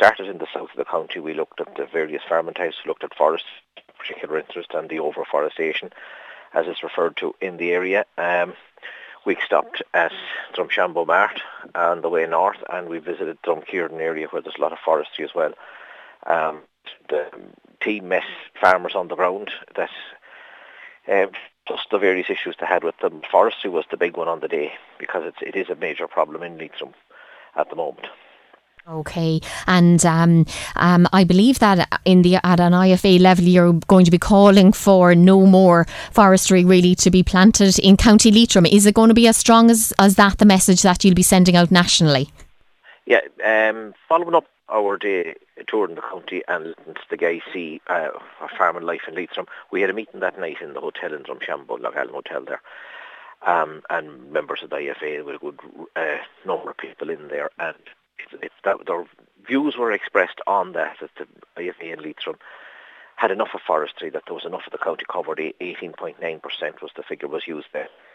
started in the south of the county. We looked at the various farming types, we looked at forest, particular interest, and the overforestation, as it's referred to in the area. We stopped at Drumshanbo Mart on the way north, and we visited Drumkieran area where there's a lot of forestry as well. The team met farmers on the ground that plus the various issues they had with them. Forestry was the big one on the day because it is a major problem in Leitrim at the moment. Okay, and I believe that at an IFA level you're going to be calling for no more forestry really to be planted in County Leitrim. Is it going to be as strong as that, the message that you'll be sending out nationally? Yeah, following up our day tour in the county and listening to the Guy C, Farming Life in Leitrim, we had a meeting that night in the hotel in Drumshanbo, Loughallen Hotel there. And members of the IFA, with a good number of people in there, and their views were expressed on that the IFA in Leitrim had enough of forestry, that there was enough of the county covered. 18.9% was the figure was used there.